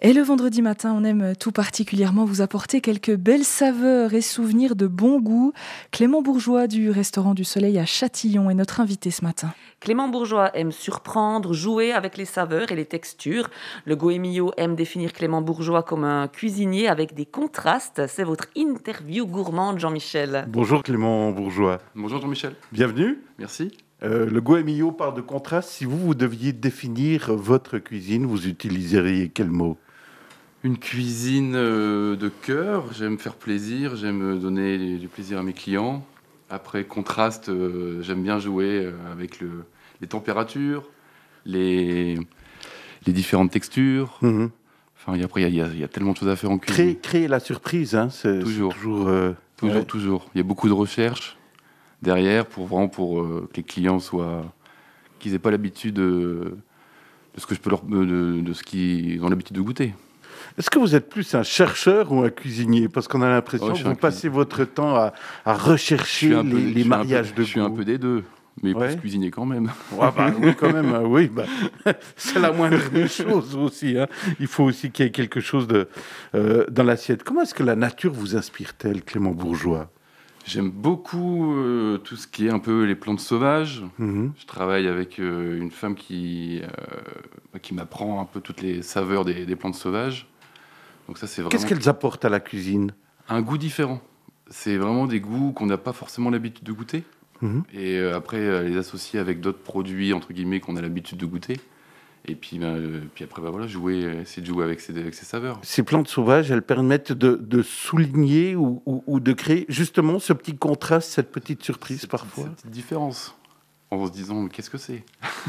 Et le vendredi matin, on aime tout particulièrement vous apporter quelques belles saveurs et souvenirs de bon goût. Clément Bourgeois du Restaurant du Soleil à Châtillon est notre invité ce matin. Clément Bourgeois aime surprendre, jouer avec les saveurs et les textures. Le Goemio aime définir Clément Bourgeois comme un cuisinier avec des contrastes. C'est votre interview gourmande, Jean-Michel. Bonjour Clément Bourgeois. Bonjour Jean-Michel. Bienvenue. Merci. Le Goemio parle de contraste. Si vous deviez définir votre cuisine, vous utiliseriez quel mot ? Une cuisine de cœur. J'aime faire plaisir, j'aime donner du plaisir à mes clients. Après, contraste, j'aime bien jouer avec les températures, les différentes textures. Mm-hmm. Enfin, après, il y a tellement de choses à faire en cuisine. Créer la surprise, hein, c'est Toujours. toujours. Il y a beaucoup de recherches derrière pour que les clients qu'ils aient pas l'habitude de ce que je peux de ce qu'ils ont l'habitude de goûter. Est-ce que vous êtes plus un chercheur ou un cuisinier ? Parce qu'on a l'impression que vous passez votre temps à rechercher les mariages de goût. Je suis un peu des deux, mais Ouais. plus cuisinier quand même. Ouais, oui, quand même, oui. C'est la moindre des choses aussi. Hein. Il faut aussi qu'il y ait quelque chose dans l'assiette. Comment est-ce que la nature vous inspire-t-elle, Clément Bourgeois ? J'aime beaucoup tout ce qui est un peu les plantes sauvages. Mm-hmm. Je travaille avec une femme qui m'apprend un peu toutes les saveurs des plantes sauvages. Donc ça, c'est vraiment Qu'est-ce qu'elles apportent à la cuisine ? un goût différent. C'est vraiment des goûts qu'on n'a pas forcément l'habitude de goûter. Mm-hmm. Et après, les associer avec d'autres produits, entre guillemets, qu'on a l'habitude de goûter. Et puis après, voilà, essayer de jouer avec ces saveurs. Ces plantes sauvages, elles permettent de souligner ou de créer justement ce petit contraste, cette petite surprise parfois. Cette petite différence. En se disant, mais qu'est-ce que c'est ?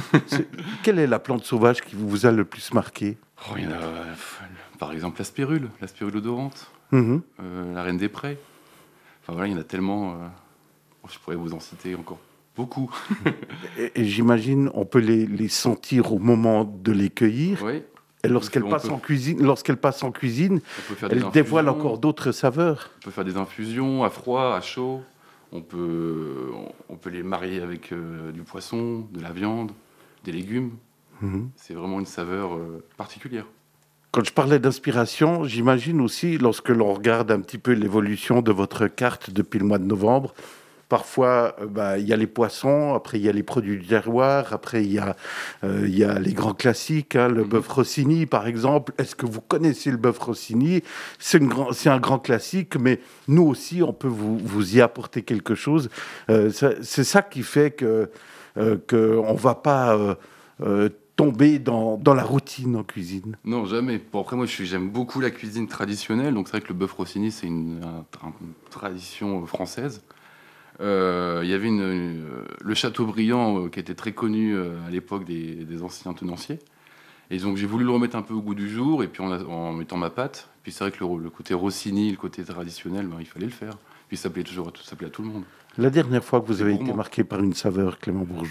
Quelle est la plante sauvage qui vous a le plus marqué ? Oh, il y en a, par exemple, la spirule odorante, Mm-hmm. la reine des prés. Enfin voilà, il y en a tellement. Je pourrais vous en citer encore beaucoup. Et j'imagine, on peut les sentir au moment de les cueillir. Oui. Et lorsqu'elles passent en cuisine, On peut faire des elles dévoilent infusions. encore d'autres saveurs. On peut faire des infusions à froid, à chaud. On peut les marier avec du poisson, de la viande, des légumes. Mm-hmm. C'est vraiment une saveur particulière. Quand je parlais d'inspiration, j'imagine aussi, lorsque l'on regarde un petit peu l'évolution de votre carte depuis le mois de novembre, parfois, il y a les poissons, après il y a les produits du terroir, après il y a les grands classiques, hein, le bœuf Rossini par exemple. Est-ce que vous connaissez le bœuf Rossini ? C'est un grand classique, mais nous aussi, on peut vous y apporter quelque chose. C'est ça qui fait qu'on ne va pas tomber dans la routine en cuisine. Non, jamais. Bon, après, moi, j'aime beaucoup la cuisine traditionnelle. Donc, c'est vrai que le bœuf Rossini, c'est une tradition française. Il y avait le Châteaubriand qui était très connu à l'époque des anciens tenanciers. Et donc, j'ai voulu le remettre un peu au goût du jour, et puis en mettant ma patte. Puis c'est vrai que le côté Rossini, le côté traditionnel, il fallait le faire. Puis ça plaît à tout le monde. La dernière fois que vous avez été gourmand. marqué par une saveur, Clément Bourgeois ?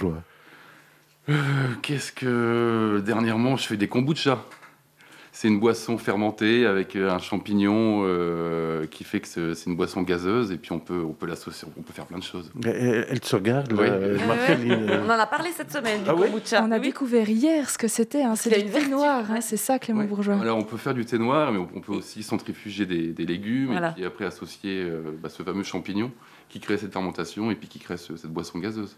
Dernièrement, je fais des kombucha. C'est une boisson fermentée avec un champignon qui fait que c'est une boisson gazeuse, et puis on peut l'associer, on peut faire plein de choses. Elle se regarde, Oui. Marceline. On en a parlé cette semaine du Ah oui kombucha. On a Oui. découvert hier ce que c'était. Hein. C'est Il y a du une thé vertu, noir, hein, ouais. c'est ça, Clément Ouais. Bourgeois. Alors on peut faire du thé noir, mais on peut aussi centrifuger des légumes, Voilà. et puis après associer ce fameux champignon qui crée cette fermentation et puis qui crée cette boisson gazeuse.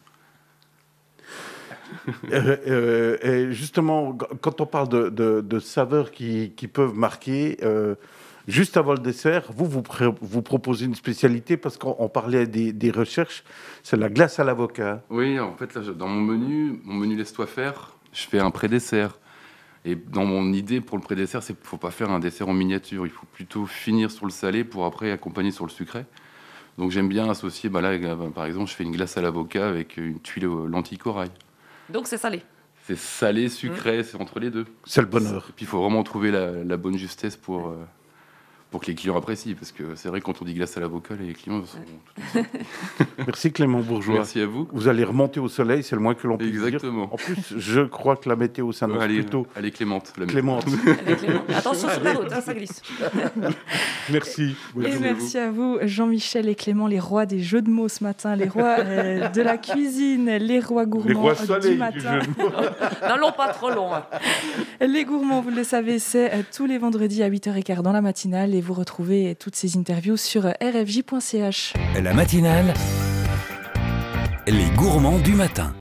Et justement, quand on parle de saveurs qui peuvent marquer, juste avant le dessert, vous proposez une spécialité, parce qu'on parlait des recherches, c'est la glace à l'avocat. Oui, en fait, là, dans mon menu laisse-toi faire, je fais un pré-dessert. Et dans mon idée pour le pré-dessert, c'est qu'il ne faut pas faire un dessert en miniature, il faut plutôt finir sur le salé pour après accompagner sur le sucré. Donc j'aime bien associer, par exemple, je fais une glace à l'avocat avec une tuile lentilles corail. Donc c'est salé. C'est salé, sucré, c'est entre les deux. C'est le bonheur. Et puis il faut vraiment trouver la bonne justesse pour pour que les clients apprécient, parce que c'est vrai que quand on dit glace à l'avocat, les clients sont tout Merci Clément Bourgeois. Merci à vous. Vous allez remonter au soleil, c'est le moins que l'on puisse dire. Exactement. En plus, je crois que la météo s'annonce plutôt Elle est clémente. clémente. Attention sur la route, ça glisse. Merci. Et merci à vous, Jean-Michel et Clément, les rois des jeux de mots ce matin, les rois de la cuisine, les rois gourmands Les rois du soleil matin. du jeu de mots. N'allons pas trop loin. Les gourmands, vous le savez, c'est tous les vendredis à 8h15 dans la matinale et vous retrouvez toutes ces interviews sur rfj.ch. La matinale, les gourmands du matin.